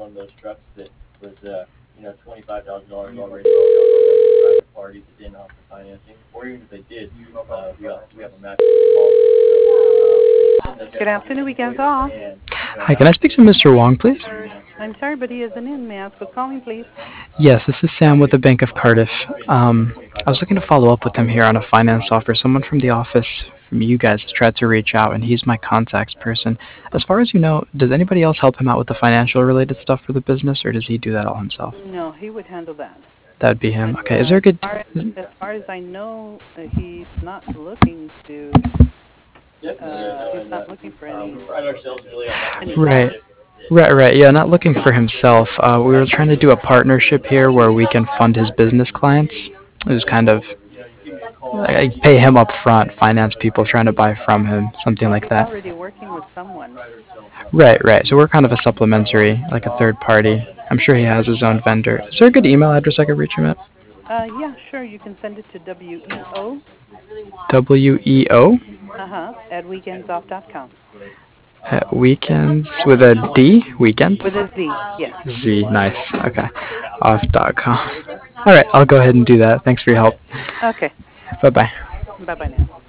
one of those trucks that was, $25,000 already private party that didn't offer financing, or even if they did, we have a matching policy. Good afternoon, Weekends Off. Hi, can I speak to Mr. Wong, please? I'm sorry, but he isn't in. May I ask who's calling, please? Yes, this is Sam with the Bank of Cardiff. I was looking to follow up with him here on a finance offer. Someone from the office from you guys has tried to reach out, and he's my contacts person. As far as you know, does anybody else help him out with the financial related stuff for the business, or does he do that all himself? No, he would handle that. That'd be him. And Okay, is there a good... as far as I know, he's not looking to. He's not looking for any. We pride ourselves really on that. Right. Right. Yeah, not looking for himself. We were trying to do a partnership here where we can fund his business clients. It was kind of like pay him up front, finance people trying to buy from him, something like that. Already working with someone. Right. So we're kind of a supplementary, like a third party. I'm sure he has his own vendor. Is there a good email address I could reach him at? Yeah, sure. You can send it to WEO. WEO? At weekendsoff.com. Weekends with a D? Weekend? With a Z, yes. Z, nice. Okay. Off.com. All right, I'll go ahead and do that. Thanks for your help. Okay. Bye-bye. Bye-bye now.